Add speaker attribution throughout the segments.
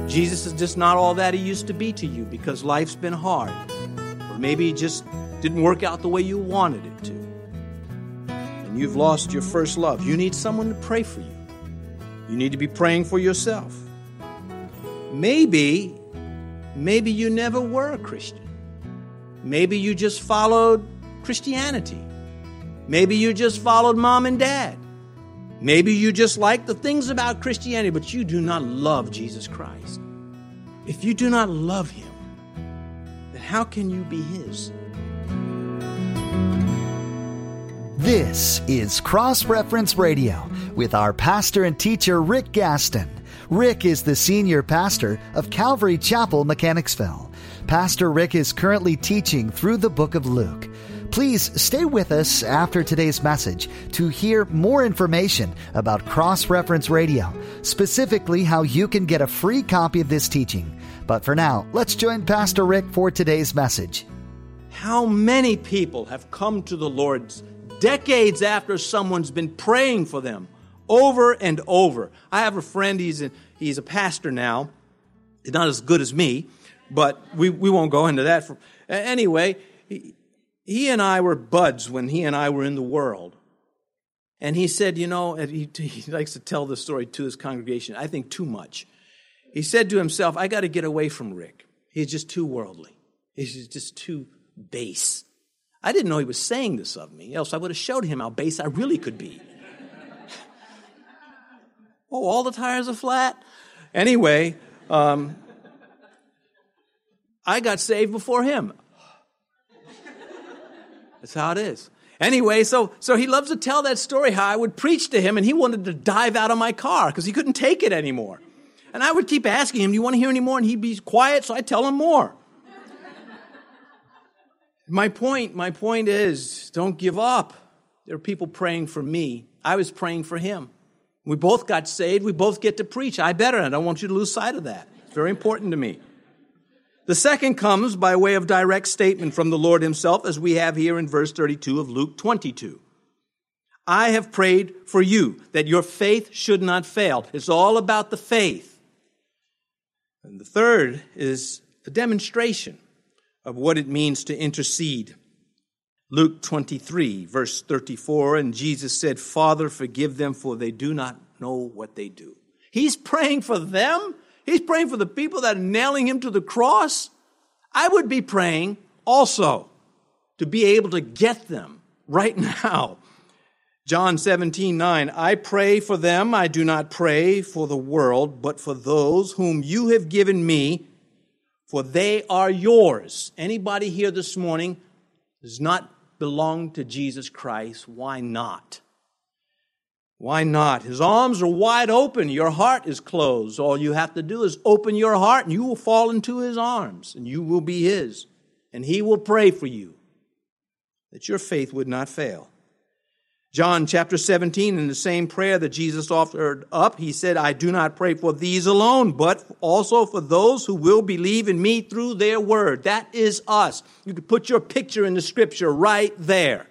Speaker 1: Jesus is just not all that he used to be to you because life's been hard. Or maybe it just didn't work out the way you wanted it to. And you've lost your first love. You need someone to pray for you. You need to be praying for yourself. Maybe you never were a Christian. Maybe you just followed Christianity. Maybe you just followed mom and dad. Maybe you just like the things about Christianity, but you do not love Jesus Christ. If you do not love him, then how can you be his?
Speaker 2: This is Cross Reference Radio with our pastor and teacher, Rick Gaston. Rick is the senior pastor of Calvary Chapel, Mechanicsville. Pastor Rick is currently teaching through the book of Luke. Please stay with us after today's message to hear more information about Cross Reference Radio, specifically how you can get a free copy of this teaching. But for now, let's join Pastor Rick for today's message.
Speaker 1: How many people have come to the Lord decades after someone's been praying for them over and over? I have a friend, he's a pastor now. He's not as good as me, but we won't go into that. Anyway, he and I were buds when he and I were in the world. And he said, he likes to tell this story to his congregation, I think too much. He said to himself, I got to get away from Rick. He's just too worldly. He's just too base. I didn't know he was saying this of me, else I would have showed him how base I really could be. Oh, all the tires are flat? Anyway, I got saved before him. That's how it is. Anyway, so he loves to tell that story, how I would preach to him and he wanted to dive out of my car because he couldn't take it anymore. And I would keep asking him, do you want to hear any more? And he'd be quiet, so I'd tell him more. My point is, don't give up. There are people praying for me. I was praying for him. We both got saved. We both get to preach. I better, and I don't want you to lose sight of that. It's very important to me. The second comes by way of direct statement from the Lord himself, as we have here in verse 32 of Luke 22. I have prayed for you, that your faith should not fail. It's all about the faith. And the third is a demonstration of what it means to intercede. Luke 23, verse 34, and Jesus said, Father, forgive them, for they do not know what they do. He's praying for them. He's praying for the people that are nailing him to the cross. I would be praying also to be able to get them right now. John 17:9, I pray for them. I do not pray for the world, but for those whom you have given me, for they are yours. Anybody here this morning does not belong to Jesus Christ? Why not? Why not? His arms are wide open. Your heart is closed. All you have to do is open your heart and you will fall into his arms and you will be his. And he will pray for you that your faith would not fail. John chapter 17, in the same prayer that Jesus offered up, he said, I do not pray for these alone, but also for those who will believe in me through their word. That is us. You could put your picture in the scripture right there.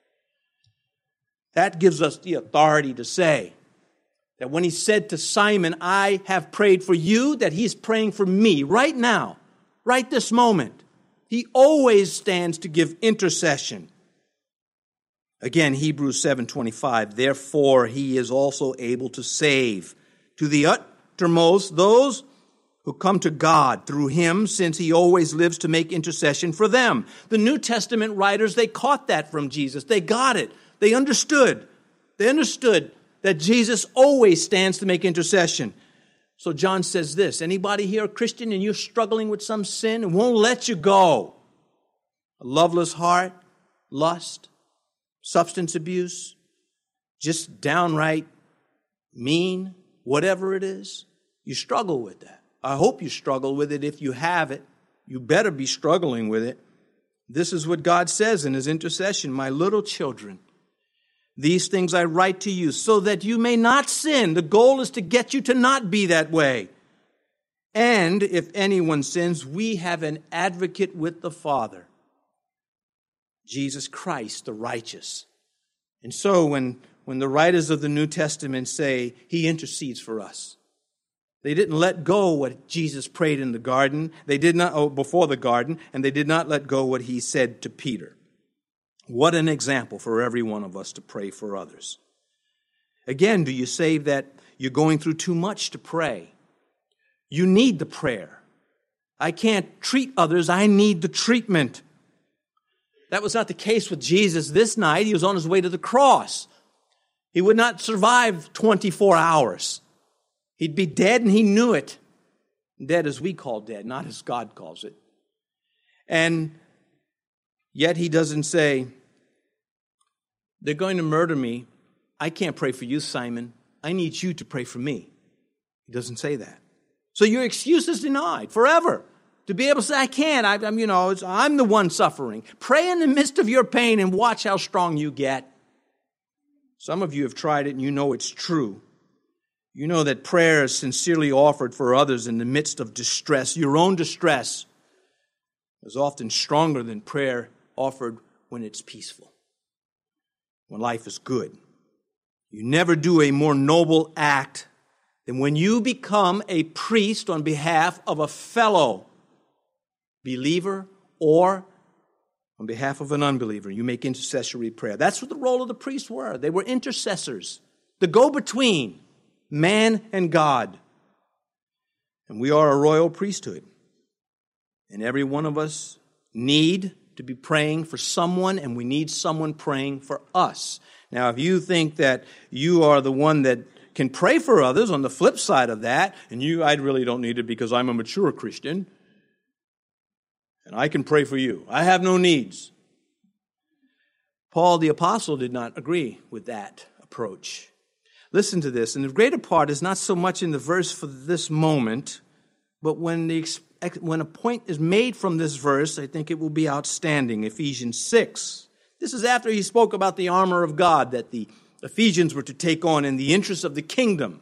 Speaker 1: That gives us the authority to say that when he said to Simon, I have prayed for you, that he's praying for me right now, right this moment. He always stands to give intercession. Again, Hebrews 7:25, therefore he is also able to save to the uttermost those who come to God through him, since he always lives to make intercession for them. The New Testament writers, they caught that from Jesus. They got it. They understood. They understood that Jesus always stands to make intercession. So John says this, anybody here a Christian and you're struggling with some sin and won't let you go? A loveless heart, lust, substance abuse, just downright mean, whatever it is, you struggle with that. I hope you struggle with it. If you have it, you better be struggling with it. This is what God says in his intercession, my little children, these things I write to you so that you may not sin. The goal is to get you to not be that way. And if anyone sins, we have an advocate with the Father, Jesus Christ, the righteous. And so when the writers of the New Testament say he intercedes for us, They didn't let go what Jesus prayed in the garden. They did not, before the garden, and they did not let go what he said to Peter. What an example for every one of us to pray for others. Again, do you say that you're going through too much to pray? You need the prayer. I can't treat others, I need the treatment. That was not the case with Jesus this night. He was on his way to the cross. He would not survive 24 hours. He'd be dead, and he knew it. Dead as we call dead, not as God calls it. And yet he doesn't say, they're going to murder me. I can't pray for you, Simon. I need you to pray for me. He doesn't say that. So your excuse is denied forever. To be able to say, I can't. I'm the one suffering. Pray in the midst of your pain and watch how strong you get. Some of you have tried it and you know it's true. You know that prayer is sincerely offered for others in the midst of distress. Your own distress is often stronger than prayer offered when it's peaceful, when life is good. You never do a more noble act than when you become a priest on behalf of a fellow believer or on behalf of an unbeliever. You make intercessory prayer. That's what the role of the priests were. They were intercessors, the go-between man and God. And we are a royal priesthood. And every one of us need to be praying for someone, and we need someone praying for us. Now, if you think that you are the one that can pray for others on the flip side of that, and I really don't need it because I'm a mature Christian, and I can pray for you. I have no needs. Paul the Apostle did not agree with that approach. Listen to this, and the greater part is not so much in the verse for this moment, but when a point is made from this verse, I think it will be outstanding. Ephesians 6. This is after he spoke about the armor of God that the Ephesians were to take on in the interest of the kingdom.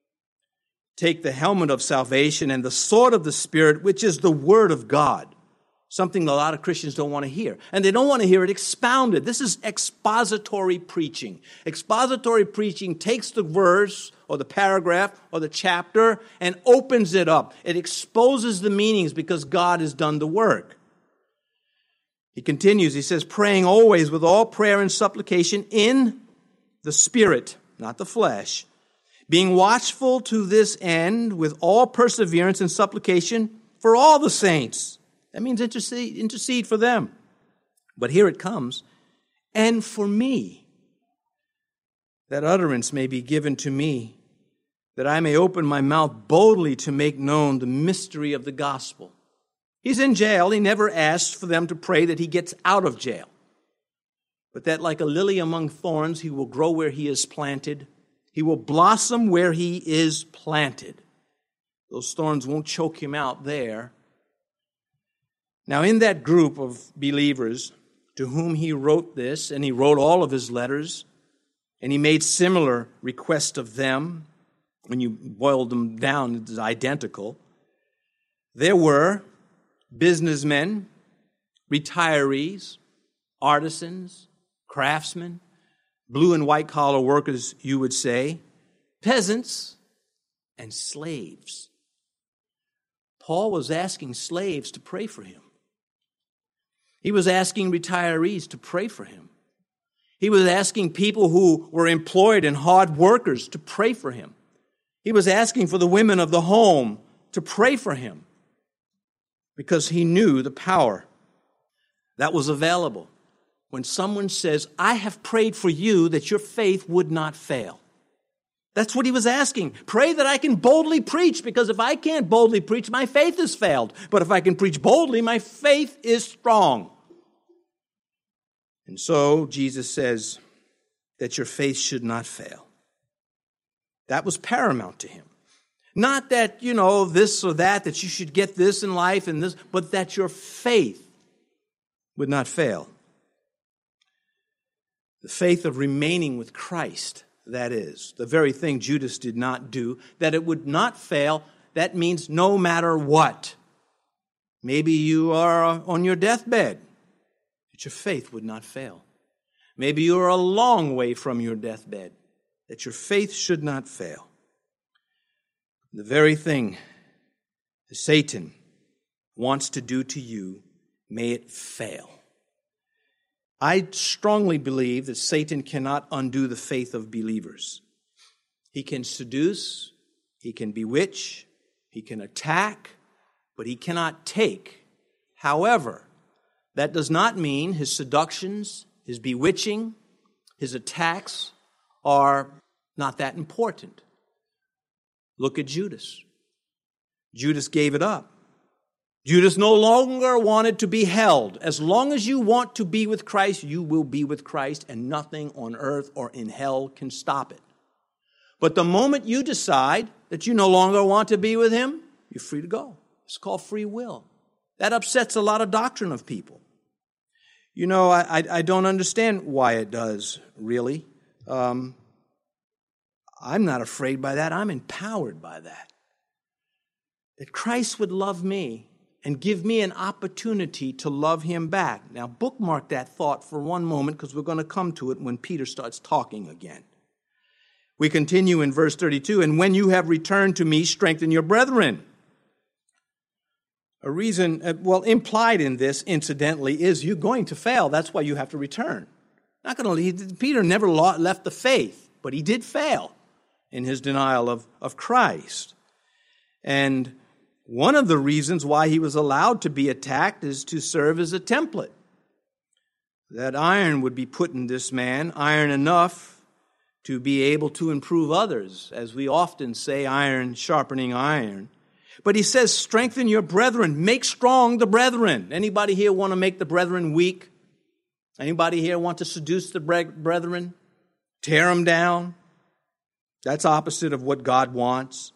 Speaker 1: Take the helmet of salvation and the sword of the Spirit, which is the word of God. Something a lot of Christians don't want to hear. And they don't want to hear it expounded. This is expository preaching. Expository preaching takes the verse or the paragraph or the chapter and opens it up. It exposes the meanings because God has done the work. He continues, he says, praying always with all prayer and supplication in the Spirit, not the flesh, being watchful to this end with all perseverance and supplication for all the saints. That means intercede for them. But here it comes. And for me, that utterance may be given to me, that I may open my mouth boldly to make known the mystery of the gospel. He's in jail. He never asks for them to pray that he gets out of jail. But that like a lily among thorns, he will grow where he is planted. He will blossom where he is planted. Those thorns won't choke him out there. Now, in that group of believers to whom he wrote this, and he wrote all of his letters, and he made similar requests of them, when you boiled them down, it's identical. There were businessmen, retirees, artisans, craftsmen, blue and white collar workers, you would say, peasants, and slaves. Paul was asking slaves to pray for him. He was asking retirees to pray for him. He was asking people who were employed and hard workers to pray for him. He was asking for the women of the home to pray for him because he knew the power that was available. When someone says, I have prayed for you that your faith would not fail. That's what he was asking. Pray that I can boldly preach, because if I can't boldly preach, my faith has failed. But if I can preach boldly, my faith is strong. And so Jesus says that your faith should not fail. That was paramount to him. Not that, this or that you should get this in life and this, but that your faith would not fail. The faith of remaining with Christ, that is, the very thing Judas did not do, that it would not fail, that means no matter what. Maybe you are on your deathbed, that your faith would not fail. Maybe you are a long way from your deathbed, that your faith should not fail. The very thing Satan wants to do to you, may it fail. I strongly believe that Satan cannot undo the faith of believers. He can seduce, he can bewitch, he can attack, but he cannot take. However, that does not mean his seductions, his bewitching, his attacks are not that important. Look at Judas. Judas gave it up. Judas no longer wanted to be held. As long as you want to be with Christ, you will be with Christ, and nothing on earth or in hell can stop it. But the moment you decide that you no longer want to be with him, you're free to go. It's called free will. That upsets a lot of doctrine of people. You know, I don't understand why it does, really. I'm not afraid by that. I'm empowered by that. That Christ would love me and give me an opportunity to love him back. Now, bookmark that thought for one moment, because we're going to come to it when Peter starts talking again. We continue in verse 32, and when you have returned to me, strengthen your brethren. A reason, implied in this, incidentally, is you're going to fail. That's why you have to return. Not going to leave. Peter never left the faith, but he did fail in his denial of Christ. And one of the reasons why he was allowed to be attacked is to serve as a template. That iron would be put in this man, iron enough to be able to improve others. As we often say, iron sharpening iron. But he says, strengthen your brethren, make strong the brethren. Anybody here want to make the brethren weak? Anybody here want to seduce the brethren? Tear them down? That's opposite of what God wants.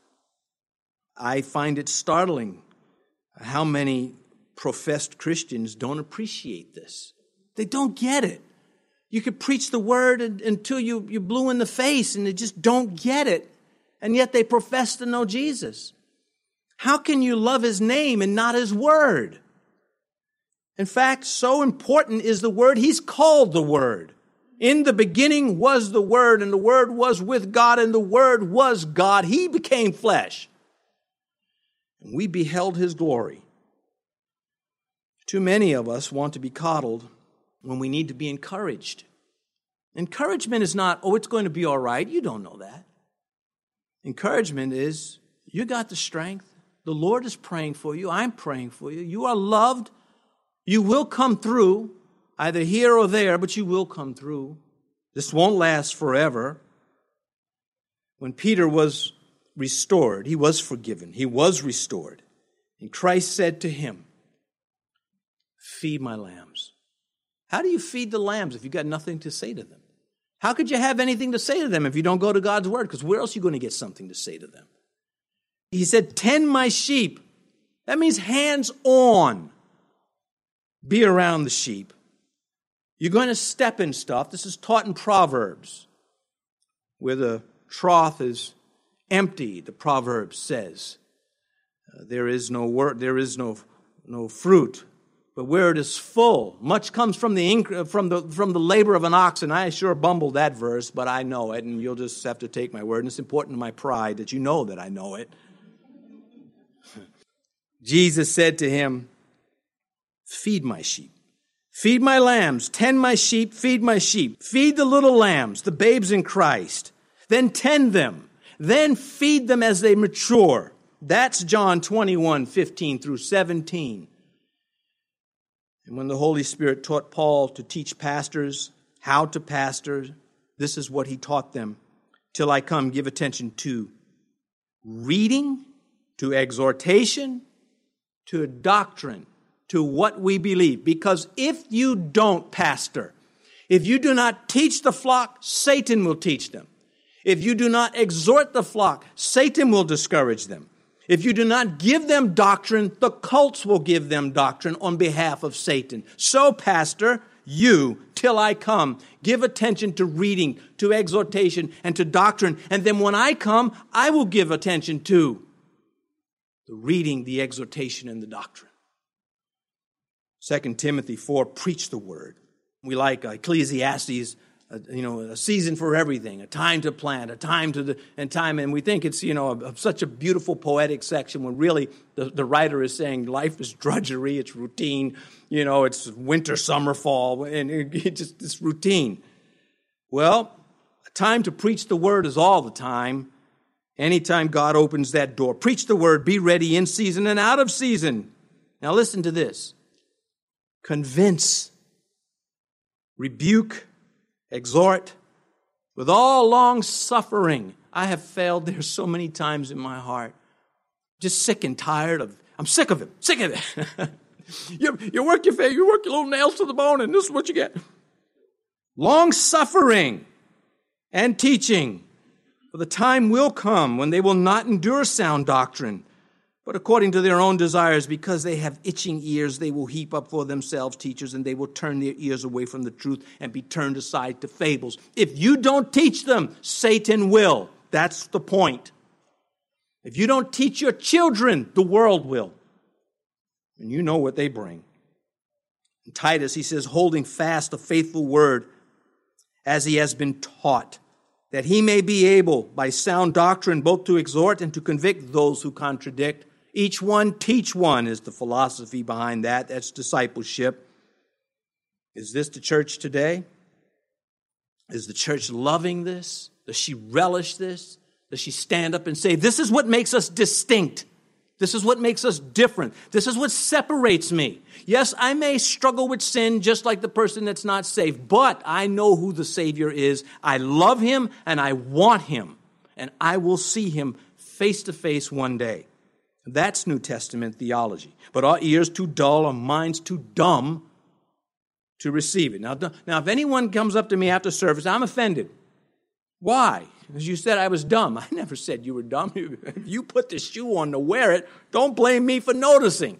Speaker 1: I find it startling how many professed Christians don't appreciate this. They don't get it. You could preach the word until you're blue in the face and they just don't get it. And yet they profess to know Jesus. How can you love his name and not his word? In fact, so important is the word, he's called the Word. In the beginning was the Word, and the Word was with God, and the Word was God. He became flesh. And we beheld his glory. Too many of us want to be coddled when we need to be encouraged. Encouragement is not, it's going to be all right. You don't know that. Encouragement is, you got the strength. The Lord is praying for you. I'm praying for you. You are loved. You will come through, either here or there, but you will come through. This won't last forever. When Peter was restored, he was forgiven. He was restored. And Christ said to him, feed my lambs. How do you feed the lambs if you've got nothing to say to them? How could you have anything to say to them if you don't go to God's word? Because where else are you going to get something to say to them? He said, tend my sheep. That means hands on. Be around the sheep. You're going to step in stuff. This is taught in Proverbs, where the trough is empty, the proverb says. There is no word, there is no fruit. But where it is full, much comes from the labor of an ox. And I sure bumbled that verse, but I know it, and you'll just have to take my word. And it's important to my pride that you know that I know it. Jesus said to him, feed my sheep. Feed my lambs, tend my sheep, feed my sheep. Feed the little lambs, the babes in Christ. Then tend them. Then feed them as they mature. That's John 21, 15 through 17. And when the Holy Spirit taught Paul to teach pastors how to pastor, this is what he taught them. Till I come, give attention to reading, to exhortation, to doctrine, to what we believe. Because if you don't pastor, if you do not teach the flock, Satan will teach them. If you do not exhort the flock, Satan will discourage them. If you do not give them doctrine, the cults will give them doctrine on behalf of Satan. So, pastor, you, till I come, give attention to reading, to exhortation, and to doctrine. And then when I come, I will give attention to the reading, the exhortation, and the doctrine. 2 Timothy 4, preach the word. We like Ecclesiastes a season for everything, a time to plant, a time to and we think it's such a beautiful poetic section when really the writer is saying life is drudgery, it's routine, it's winter, summer, fall, and it's routine. Well, a time to preach the word is all the time. Anytime God opens that door, preach the word, be ready in season and out of season. Now listen to this. Convince, rebuke, exhort with all long suffering. I have failed there so many times in my heart. Just sick and tired I'm sick of it. Sick of it. you work your little nails to the bone, and this is what you get. Long suffering and teaching. For the time will come when they will not endure sound doctrine, but according to their own desires, because they have itching ears, they will heap up for themselves teachers, and they will turn their ears away from the truth and be turned aside to fables. If you don't teach them, Satan will. That's the point. If you don't teach your children, the world will. And you know what they bring. In Titus, he says, holding fast the faithful word as he has been taught, that he may be able, by sound doctrine, both to exhort and to convict those who contradict. Each one teach one is the philosophy behind that. That's discipleship. Is this the church today? Is the church loving this? Does she relish this? Does she stand up and say, this is what makes us distinct? This is what makes us different. This is what separates me. Yes, I may struggle with sin just like the person that's not saved, but I know who the Savior is. I love him and I want him, and I will see him face to face one day. That's New Testament theology. But our ears too dull, our minds too dumb to receive it. Now, if anyone comes up to me after service, I'm offended. Why? Because you said I was dumb. I never said you were dumb. If you put the shoe on to wear it, don't blame me for noticing.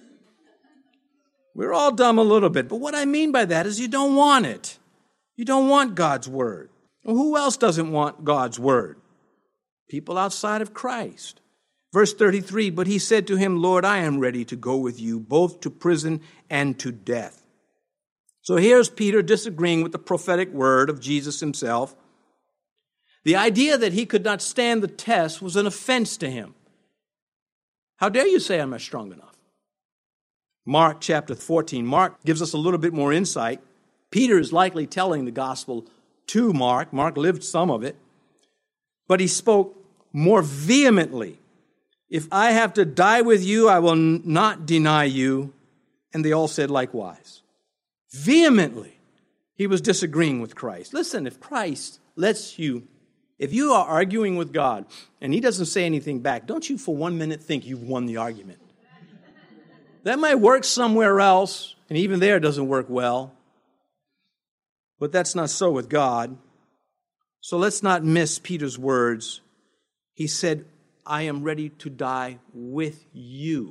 Speaker 1: We're all dumb a little bit. But what I mean by that is you don't want it. You don't want God's word. Well, who else doesn't want God's word? People outside of Christ. Verse 33, but he said to him, Lord, I am ready to go with you, both to prison and to death. So here's Peter disagreeing with the prophetic word of Jesus himself. The idea that he could not stand the test was an offense to him. How dare you say I'm not strong enough? Mark chapter 14. Mark gives us a little bit more insight. Peter is likely telling the gospel to Mark. Mark lived some of it. But he spoke more vehemently. If I have to die with you, I will not deny you. And they all said likewise. Vehemently, he was disagreeing with Christ. Listen, if Christ lets you, if you are arguing with God and he doesn't say anything back, don't you for 1 minute think you've won the argument. That might work somewhere else, and even there it doesn't work well. But that's not so with God. So let's not miss Peter's words. He said, I am ready to die with you.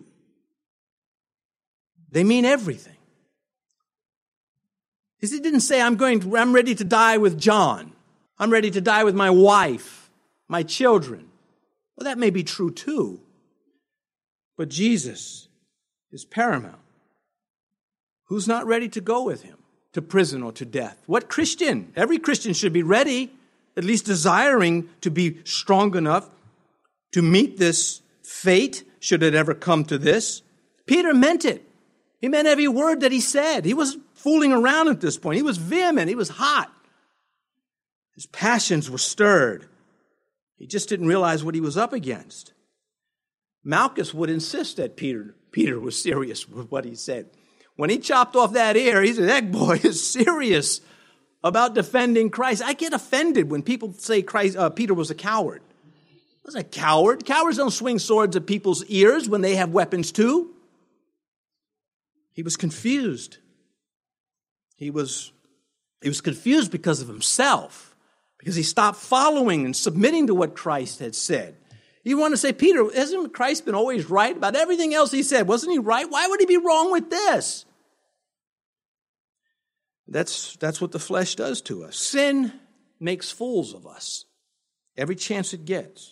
Speaker 1: They mean everything. He didn't say, I'm ready to die with John. I'm ready to die with my wife, my children. Well, that may be true too. But Jesus is paramount. Who's not ready to go with him to prison or to death? What Christian? Every Christian should be ready, at least desiring to be strong enough to meet this fate, should it ever come to this. Peter meant it. He meant every word that he said. He wasn't fooling around at this point. He was vehement. He was hot. His passions were stirred. He just didn't realize what he was up against. Malchus would insist that Peter was serious with what he said. When he chopped off that ear, he said, that boy is serious about defending Christ. I get offended when people say Peter was a coward. He was a coward. Cowards don't swing swords at people's ears when they have weapons too. He was confused. He was confused because of himself, because he stopped following and submitting to what Christ had said. You want to say, Peter, hasn't Christ been always right about everything else he said? Wasn't he right? Why would he be wrong with this? That's what the flesh does to us. Sin makes fools of us every chance it gets.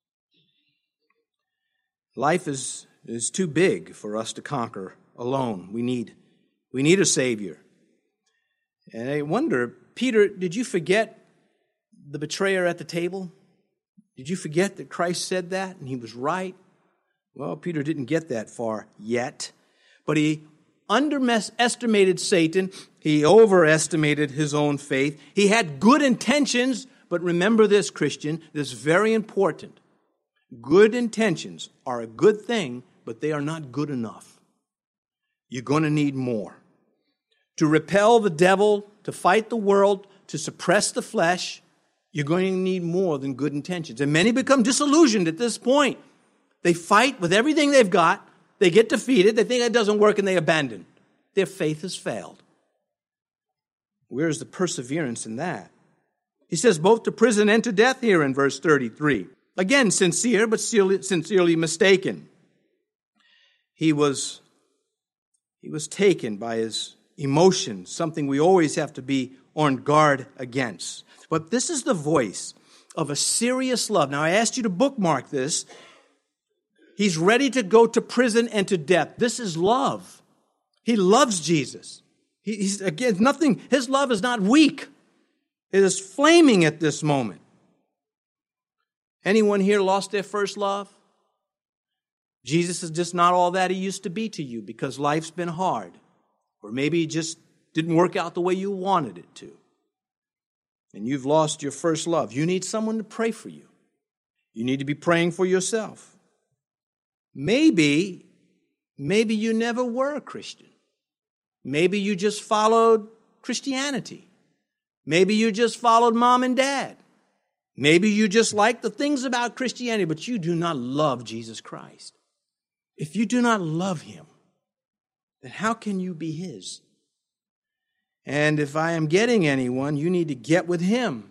Speaker 1: Life is too big for us to conquer alone. We need a Savior. And I wonder, Peter, did you forget the betrayer at the table? Did you forget that Christ said that and he was right? Well, Peter didn't get that far yet, but he underestimated Satan. He overestimated his own faith. He had good intentions, but remember this, Christian, this is very important. Good intentions are a good thing, but they are not good enough. You're going to need more. To repel the devil, to fight the world, to suppress the flesh, you're going to need more than good intentions. And many become disillusioned at this point. They fight with everything they've got. They get defeated. They think it doesn't work and they abandon. Their faith has failed. Where is the perseverance in that? He says both to prison and to death here in verse 33. Again, sincere, but sincerely mistaken. He was taken by his emotions, something we always have to be on guard against. But this is the voice of a serious love. Now, I asked you to bookmark this. He's ready to go to prison and to death. This is love. He loves Jesus. He's again, nothing, his love is not weak. It is flaming at this moment. Anyone here lost their first love? Jesus is just not all that he used to be to you because life's been hard. Or maybe it just didn't work out the way you wanted it to. And you've lost your first love. You need someone to pray for you. You need to be praying for yourself. Maybe you never were a Christian. Maybe you just followed Christianity. Maybe you just followed mom and dad. Maybe you just like the things about Christianity, but you do not love Jesus Christ. If you do not love him, then how can you be his? And if I am getting anyone, you need to get with him.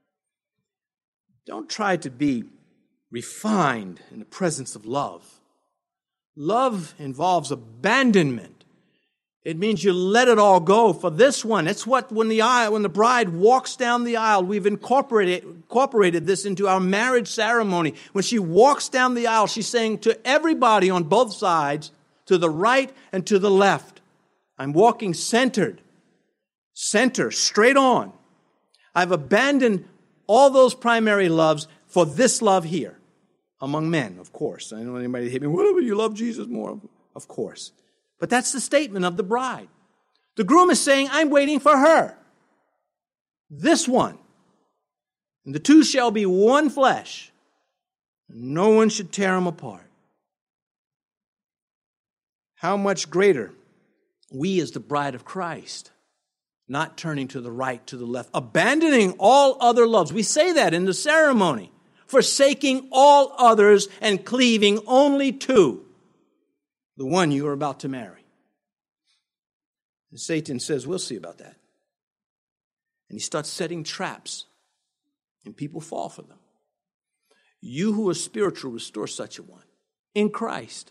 Speaker 1: Don't try to be refined in the presence of love. Love involves abandonment. It means you let it all go for this one. It's what when the bride walks down the aisle, we've incorporated this into our marriage ceremony. When she walks down the aisle, she's saying to everybody on both sides, to the right and to the left, I'm walking centered, straight on. I've abandoned all those primary loves for this love here. Among men, of course. I don't know anybody hit me, whatever, you love Jesus more. Of course. But that's the statement of the bride. The groom is saying, I'm waiting for her. This one. And the two shall be one flesh. No one should tear them apart. How much greater we as the bride of Christ, not turning to the right, to the left, abandoning all other loves. We say that in the ceremony. Forsaking all others and cleaving only to the one you are about to marry. And Satan says, we'll see about that. And he starts setting traps, and people fall for them. You who are spiritual, restore such a one in Christ.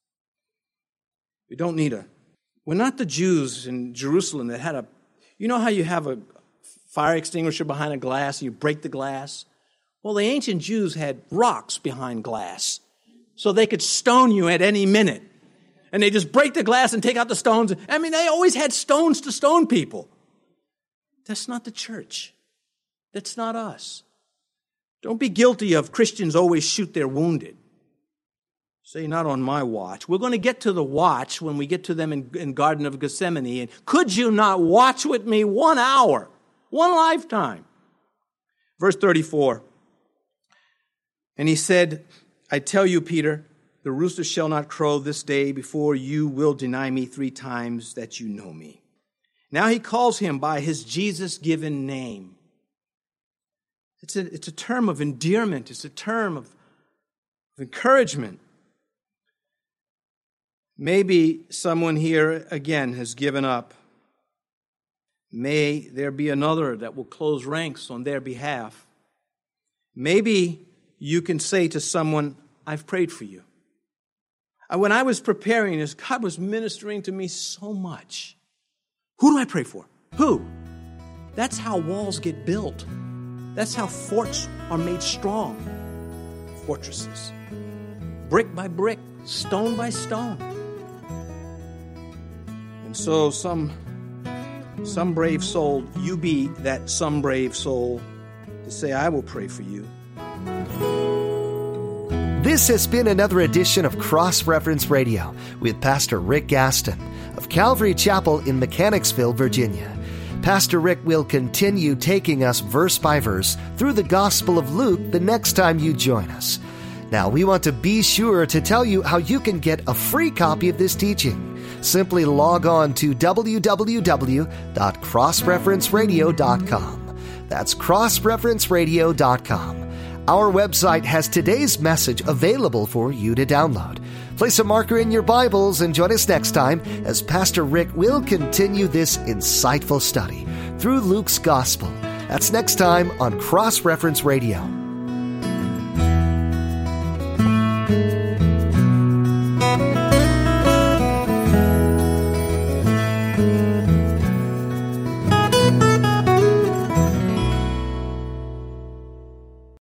Speaker 1: We're not the Jews in Jerusalem that had you know how you have a fire extinguisher behind a glass and you break the glass? Well, the ancient Jews had rocks behind glass, so they could stone you at any minute. And they just break the glass and take out the stones. I mean, they always had stones to stone people. That's not the church. That's not us. Don't be guilty of Christians always shoot their wounded. Say, not on my watch. We're going to get to the watch when we get to them in Garden of Gethsemane. And could you not watch with me 1 hour, one lifetime? Verse 34. And he said, I tell you, Peter, the rooster shall not crow this day before you will deny me 3 times that you know me. Now he calls him by his Jesus-given name. It's a term of endearment. It's a term of encouragement. Maybe someone here, again, has given up. May there be another that will close ranks on their behalf. Maybe you can say to someone, I've prayed for you. When I was preparing this, God was ministering to me so much. Who do I pray for? Who? That's how walls get built. That's how forts are made strong. Fortresses. Brick by brick, stone by stone. And so some Some brave soul, you be that some brave soul to say, I will pray for you.
Speaker 2: This has been another edition of Cross Reference Radio with Pastor Rick Gaston of Calvary Chapel in Mechanicsville, Virginia. Pastor Rick will continue taking us verse by verse through the Gospel of Luke the next time you join us. Now, we want to be sure to tell you how you can get a free copy of this teaching. Simply log on to www.crossreferenceradio.com. That's crossreferenceradio.com. Our website has today's message available for you to download. Place a marker in your Bibles and join us next time as Pastor Rick will continue this insightful study through Luke's Gospel. That's next time on Cross Reference Radio.